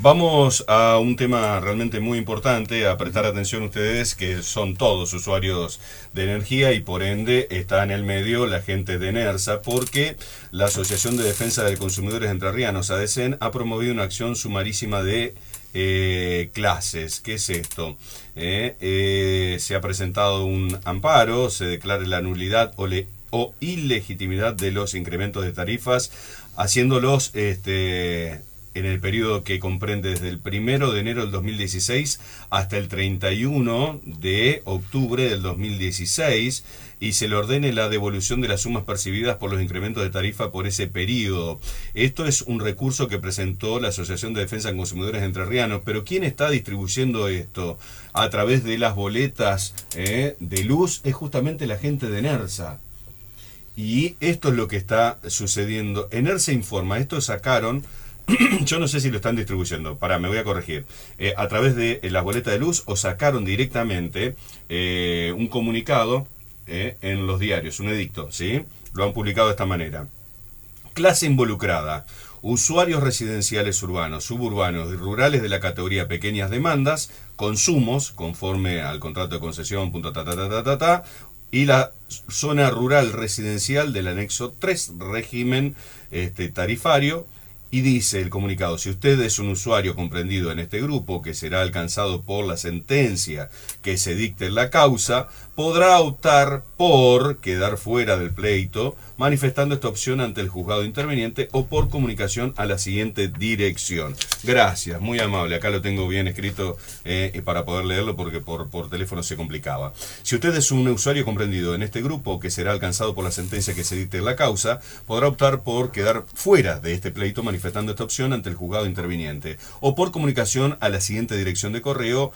Vamos a un tema realmente muy importante, a prestar atención ustedes que son todos usuarios de energía y por ende está en el medio la gente de ENERSA, porque la Asociación de Defensa de Consumidores Entrerrianos, ADECEN, ha promovido una acción sumarísima de clases. ¿Qué es esto? Se ha presentado un amparo, se declara la nulidad o ilegitimidad de los incrementos de tarifas, haciéndolos en el periodo que comprende desde el 1 de enero del 2016 hasta el 31 de octubre del 2016, y se le ordene la devolución de las sumas percibidas por los incrementos de tarifa por ese periodo. Esto es un recurso que presentó la Asociación de Defensa de Consumidores Entrerrianos, pero ¿quién está distribuyendo esto a través de las boletas de luz? Es justamente la gente de ENERSA. Y esto es lo que está sucediendo. ENERSA informa, esto sacaron... Yo no sé si lo están distribuyendo, me voy a corregir, a través de las boletas de luz, o sacaron directamente un comunicado en los diarios, un edicto, ¿sí? Lo han publicado de esta manera. Clase involucrada: usuarios residenciales urbanos, suburbanos y rurales de la categoría pequeñas demandas, consumos, conforme al contrato de concesión, y la zona rural residencial del anexo 3, régimen tarifario. Y dice el comunicado: si usted es un usuario comprendido en este grupo, que será alcanzado por la sentencia que se dicte en la causa, podrá optar por quedar fuera del pleito, manifestando esta opción ante el juzgado interveniente o por comunicación a la siguiente dirección. Gracias, muy amable. Acá lo tengo bien escrito para poder leerlo, porque por teléfono se complicaba. Si usted es un usuario comprendido en este grupo, que será alcanzado por la sentencia que se dicte en la causa, podrá optar por quedar fuera de este pleito, manifestando esta opción ante el juzgado interviniente o por comunicación a la siguiente dirección de correo: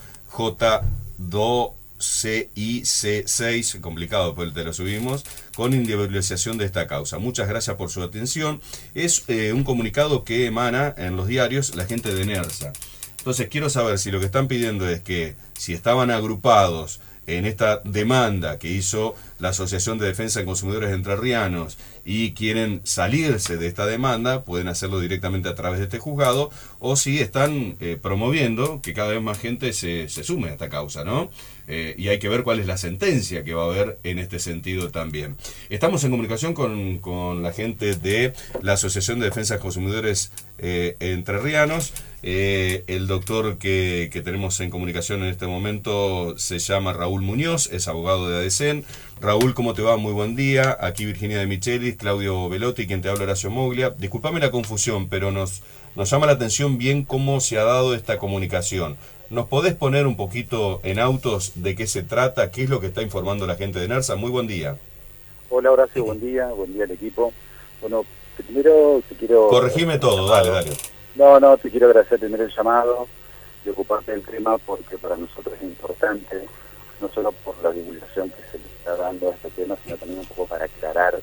J2CIC6, complicado, pues te lo subimos, con individualización de esta causa. Muchas gracias por su atención. Es un comunicado que emana en los diarios la gente de ENERSA. Entonces quiero saber si lo que están pidiendo es que, si estaban agrupados en esta demanda que hizo la Asociación de Defensa de Consumidores Entrerrianos y quieren salirse de esta demanda, pueden hacerlo directamente a través de este juzgado, o si están promoviendo que cada vez más gente se sume a esta causa, ¿no? Y hay que ver cuál es la sentencia que va a haber en este sentido también. Estamos en comunicación con la gente de la Asociación de Defensa de Consumidores Entrerrianos. El doctor que tenemos en comunicación en este momento se llama Raúl Muñoz, es abogado de ADECEN. Raúl, ¿cómo te va? Muy buen día. Aquí Virginia de Michelis, Claudio Velotti, quien te habla, Horacio Moglia. Disculpame la confusión, pero nos llama la atención bien cómo se ha dado esta comunicación. ¿Nos podés poner un poquito en autos de qué se trata, qué es lo que está informando la gente de ENERSA? Muy buen día. Hola Horacio, buen día al equipo. Bueno, primero te quiero... Corregime todo, dale. No, te quiero agradecer primero el llamado y ocuparte del tema, porque para nosotros es importante, no solo por la divulgación que se le está dando a este tema, sino también un poco para aclarar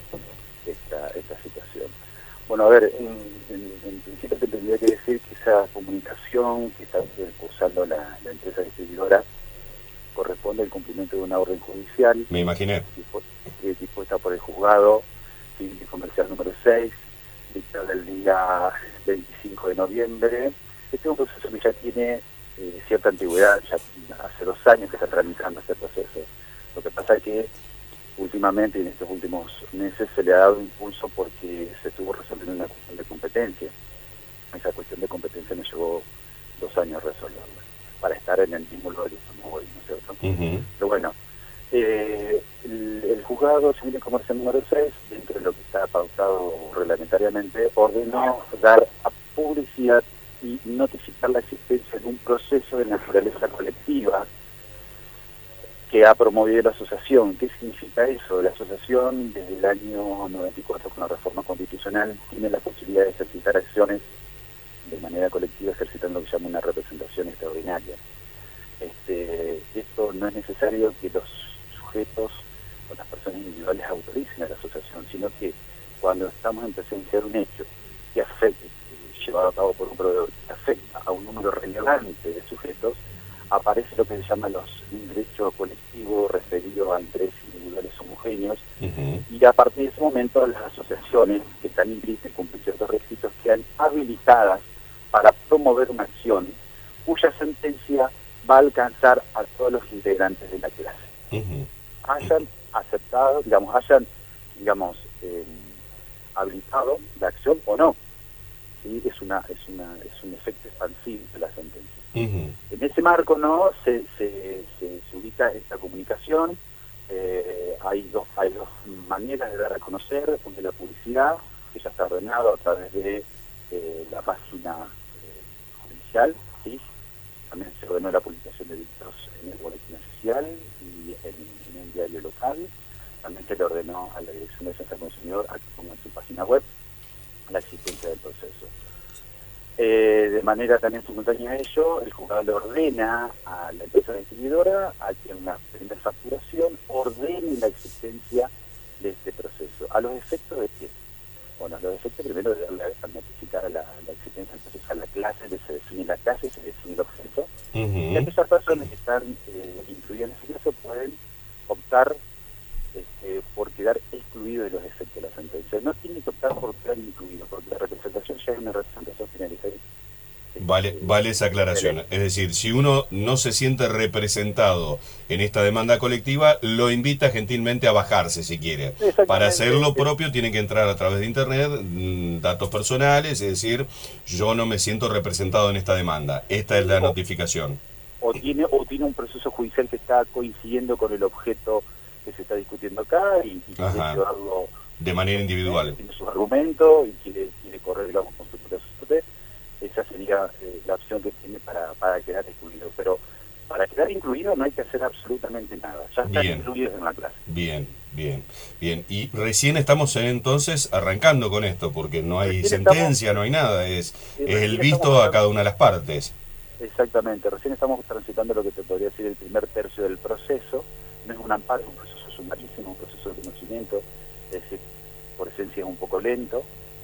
esta situación. Bueno, a ver, en principio te tendría que decir que esa comunicación que está usando la empresa distribuidora corresponde al cumplimiento de una orden judicial. Me imaginé. Dispuesta por el juzgado civil y comercial número 6, dictada el día 25 de noviembre. Este es un proceso que ya tiene cierta antigüedad, ya hace 2 años que está tramitando este proceso. Lo que pasa es que últimamente, en estos últimos meses, se le ha dado impulso porque se estuvo resolviendo una cuestión de competencia. Esa cuestión de competencia me llevó 2 años resolverla, para estar en el mismo lugar que estamos hoy, ¿no es cierto? Pero bueno, el juzgado civil y comercial número 6, dentro de lo que está pautado reglamentariamente, ordenó dar a publicidad y notificar la existencia de un proceso de naturaleza colectiva que ha promovido la asociación. ¿Qué significa eso? La asociación, desde el año 94, con la reforma constitucional, tiene la posibilidad de ejercitar acciones de manera colectiva, ejercitando lo que se llama una representación extraordinaria. Esto no es necesario que los sujetos o las personas individuales autoricen a la asociación, sino que cuando estamos en presencia de un hecho que afecte, llevado a cabo por un proveedor, que afecta a un número relevante de sujetos, aparece lo que se llama un derecho colectivo referido a intereses individuales homogéneos, y a partir de ese momento las asociaciones que están inscritas cumplen ciertos requisitos, quedan habilitadas para promover una acción cuya sentencia va a alcanzar a todos los integrantes de la clase. Hayan aceptado, hayan habilitado la acción o no. ¿Sí? Es un efecto expansivo de la sentencia. En ese marco no se ubica esta comunicación. Hay dos maneras de dar a conocer. Una es la publicidad, que ya está ordenado a través de la página judicial, ¿sí? También se ordenó la publicación de dictos en el boletín oficial y en el diario local. También se le ordenó a la Dirección de Defensa del Consumidor a que ponga en su página web la existencia del proceso. De manera también simultánea a ello, el juzgado le ordena a la empresa distribuidora a que en la primera facturación ordene la existencia de este proceso. ¿A los efectos de qué? Bueno, a los efectos primero de darle a notificar a la existencia del proceso a la clase, se define la clase, se define el objeto. Y aquellas personas que están incluidas en ese caso pueden optar por quedar excluido de los efectos de la sentencia. No tiene que optar por quedar incluido, porque la representación ya es una representación finalizada. Vale esa aclaración. Es decir, si uno no se siente representado en esta demanda colectiva, lo invita gentilmente a bajarse si quiere. Para hacer lo propio tiene que entrar a través de internet, datos personales, es decir, yo no me siento representado en esta demanda. Esta es la notificación. O tiene un proceso judicial que está coincidiendo con el objeto que se está discutiendo acá y quiere llevarlo de manera individual. Tiene sus argumentos y quiere correr, con su propia suerte. Esa sería la opción que tiene para quedar excluido. Pero para quedar incluido no hay que hacer absolutamente nada. Ya están incluidos en la clase. Bien. Y recién estamos entonces arrancando con esto, porque no hay sentencia, no hay nada. Es el visto a cada una de las partes. Exactamente. Recién estamos transitando lo que te podría decir el primer tercio del proceso. No es un amparo, es un proceso sumarísimo, un proceso de conocimiento. Es decir, por esencia es un poco lento.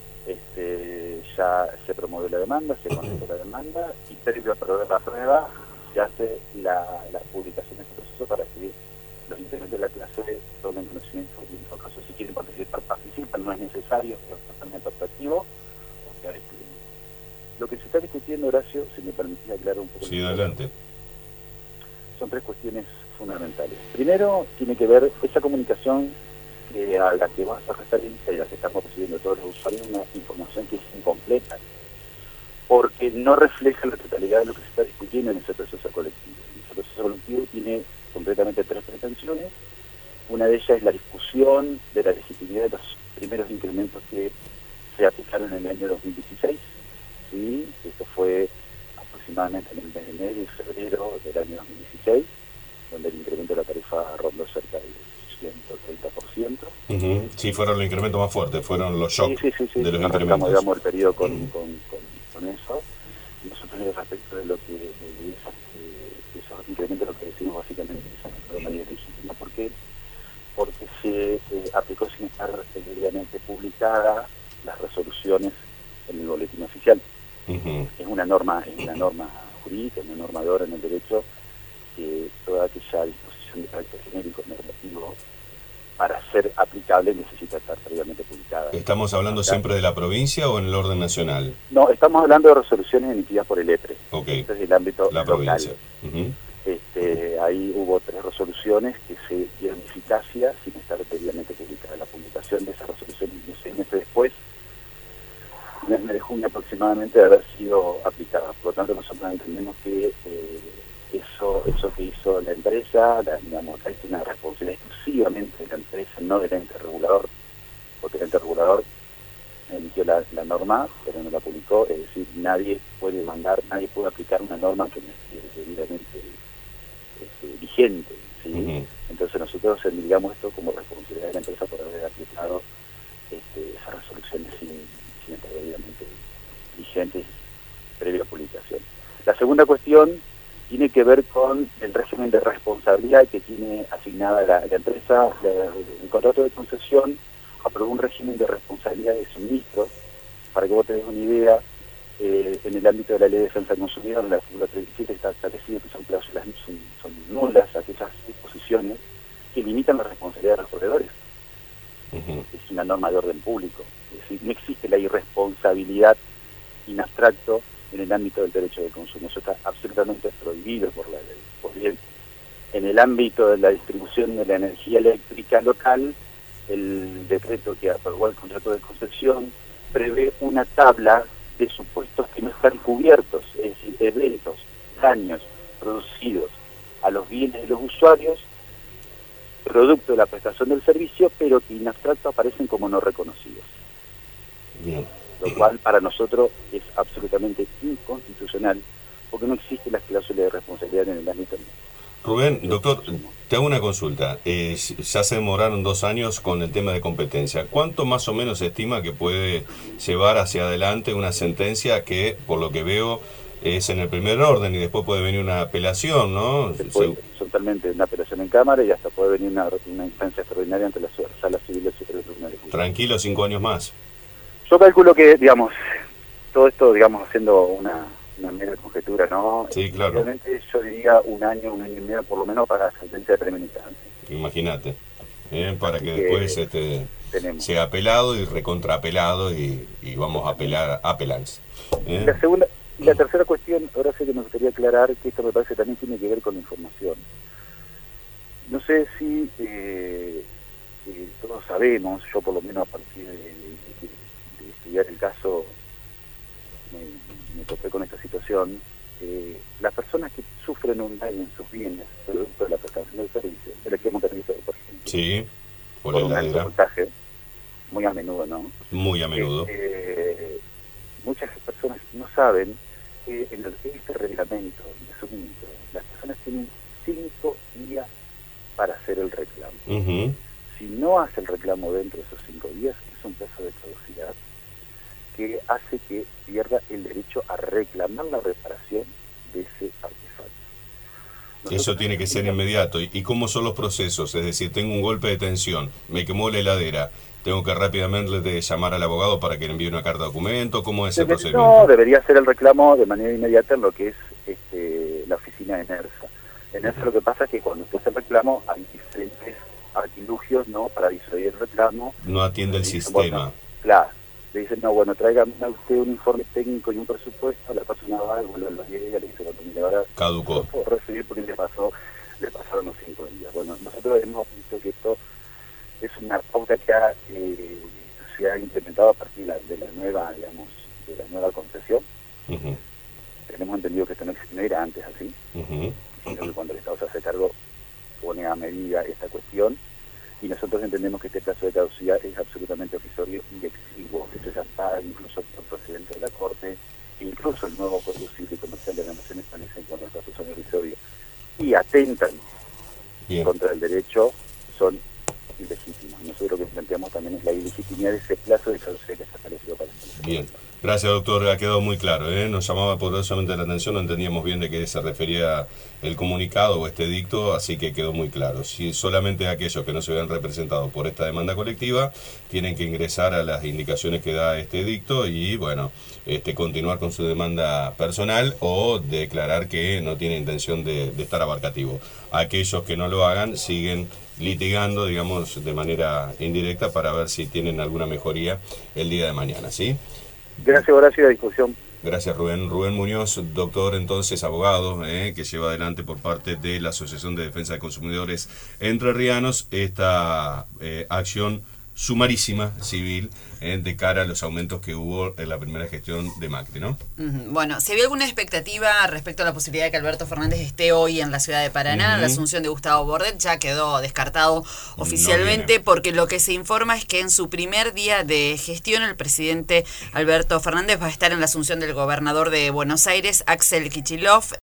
Ya se promueve la demanda, se conoce la demanda y previo a proveer la prueba se hace la publicación de este proceso para que los integrantes de la clase tomen conocimiento y en todo caso si quieren participar, participan, no es necesario, es totalmente optativo o quedar excluido. Lo que se está discutiendo, Horacio, si me permitís aclarar un poco. Sí, adelante. Son tres cuestiones fundamentales. Primero, tiene que ver esa comunicación a la que vas a referencia y a la que estamos recibiendo todos los usuarios, una información que es incompleta, porque no refleja la totalidad de lo que se está discutiendo en ese proceso colectivo. Ese proceso colectivo tiene concretamente tres pretensiones. Una de ellas es la discusión de la legitimidad de los primeros incrementos que se aplicaron en el año 2016. ¿Sí? Esto fue aproximadamente en el mes de enero y febrero del año 2016, donde el incremento de la tarifa rondó cerca del 130%. Sí, fueron los incrementos más fuertes, fueron los shocks de los incrementos. Digamos, el periodo con eso. Nosotros, respecto de lo que esos incrementos, lo que decimos básicamente es de manera legítima. ¿Por qué? Porque se aplicó sin estar debidamente publicada las resoluciones en el boletín oficial. Es una norma jurídica, una norma de orden en el derecho, que toda aquella disposición de carácter genérico normativo para ser aplicable necesita estar previamente publicada. ¿Estamos hablando siempre de la provincia o en el orden nacional? No, estamos hablando de resoluciones emitidas por el EPRE. Este es el ámbito la local. Provincia. Ahí hubo 3 resoluciones que se dieron eficacia sin estar previamente publicada. La publicación de esas resoluciones 6 meses después, en el mes de junio aproximadamente, de haber sido aplicada. Por lo tanto, nosotros entendemos que eso que hizo la empresa, hay una responsabilidad exclusivamente de la empresa, no del ente regulador, porque el ente regulador emitió la norma, pero no la publicó. Es decir, nadie puede aplicar una norma que no esté debidamente vigente, ¿sí? Entonces nosotros endilgamos esto como responsabilidad de la empresa por haber aplicado esas resoluciones sin estar debidamente vigentes previa publicación. La segunda cuestión tiene que ver con el régimen de responsabilidad que tiene asignada la empresa. El contrato de concesión aprobó un régimen de responsabilidad de suministro. Para que vos tengas una idea, en el ámbito de la Ley de Defensa del Consumidor, en la artículo 37 está establecido que son cláusulas, son nulas aquellas disposiciones que limitan la responsabilidad de los proveedores. Es una norma de orden público. Es decir, no existe la irresponsabilidad in abstracto en el ámbito del derecho de consumo. Eso está absolutamente prohibido por la ley. Pues bien, en el ámbito de la distribución de la energía eléctrica local, el decreto que aprobó el contrato de concesión prevé una tabla de supuestos que no están cubiertos, es decir, eventos, daños producidos a los bienes de los usuarios, producto de la prestación del servicio, pero que en abstracto aparecen como no reconocidos. Bien. Lo cual para nosotros es absolutamente inconstitucional, porque no existe la cláusula de responsabilidad en el ámbito. Rubén, doctor, te hago una consulta. Ya se demoraron 2 años con el tema de competencia. ¿Cuánto más o menos se estima que puede llevar hacia adelante una sentencia que, por lo que veo, es en el primer orden y después puede venir una apelación, ¿no? Totalmente una apelación en Cámara y hasta puede venir una instancia extraordinaria ante la Sala Civil del Superior Tribunal de Justicia. Tranquilo, 5 años más. Yo calculo que, digamos, todo esto, digamos, haciendo una mera conjetura, ¿no? Sí, claro. Realmente yo diría un año y medio por lo menos para la sentencia de primera instancia. Imagínate, para que después sea apelado y recontraapelado y vamos a apelar appellants. La segunda y la tercera cuestión, ahora sí que me gustaría aclarar que esto me parece también tiene que ver con la información. No sé si todos sabemos, yo por lo menos a partir de estudiar el caso me topé con esta situación, las personas que sufren un daño en sus bienes producto de la prestación del servicio, el equipo televisor, por ejemplo, sí, por un alto voltaje, muy a menudo, ¿no? Muy a menudo. Muchas personas no saben que en este reglamento de suministro, las personas tienen 5 días para hacer el reclamo. Si no hace el reclamo dentro de esos 5 días, es un plazo de caducidad que hace que pierda el derecho a reclamar la reparación de ese artefacto. Eso tiene que ser inmediato. ¿Y cómo son los procesos? Es decir, tengo un golpe de tensión, me quemó la heladera, ¿tengo que rápidamente llamar al abogado para que le envíe una carta de documento? ¿Cómo es el procedimiento? No, debería hacer el reclamo de manera inmediata en lo que es la oficina de NERSA. En NERSA lo que pasa es que cuando usted hace el reclamo hay diferentes artilugios, ¿no?, para disuadir el reclamo. No atiende el sistema. Bueno, claro. Le dicen, no, bueno, tráigame usted un informe técnico y un presupuesto, la persona va, vuelve a los 10 días, le dice, bueno, mire, ahora caducó. No puedo recibir porque le pasaron los 5 días. Bueno, nosotros hemos visto que esto es una pauta que se ha implementado a partir de la nueva, digamos, de la nueva concesión. Tenemos entendido que esto no era antes así, sino que cuando el Estado se hace cargo pone a medida esta cuestión. Y nosotros entendemos que este plazo de caducidad es absolutamente irrisorio y exiguo. Esto ya está incluso por presidente de la Corte, incluso el nuevo Código Civil y Comercial de la Nación establece en cuanto a estos son irrisorios y atentan contra el derecho, son ilegítimos. Nosotros lo que planteamos también es la ilegitimidad de ese plazo de caducidad que está establecido para el Bien. Gracias, doctor. Ha quedado muy claro. Nos llamaba poderosamente la atención, no entendíamos bien de qué se refería el comunicado o este dicto, así que quedó muy claro. Si solamente aquellos que no se vean representados por esta demanda colectiva tienen que ingresar a las indicaciones que da este dicto y, bueno, continuar con su demanda personal o declarar que no tiene intención de estar abarcativo. Aquellos que no lo hagan siguen litigando, digamos, de manera indirecta para ver si tienen alguna mejoría el día de mañana, ¿sí? Gracias, Horacio, a discusión. Gracias, Rubén. Rubén Muñoz, doctor, entonces abogado, que lleva adelante por parte de la Asociación de Defensa de Consumidores Entrerrianos esta acción sumarísima civil de cara a los aumentos que hubo en la primera gestión de Macri, ¿no? Bueno, ¿se ve alguna expectativa respecto a la posibilidad de que Alberto Fernández esté hoy en la ciudad de Paraná? La asunción de Gustavo Bordet ya quedó descartado oficialmente porque lo que se informa es que en su primer día de gestión el presidente Alberto Fernández va a estar en la asunción del gobernador de Buenos Aires, Axel Kicillof.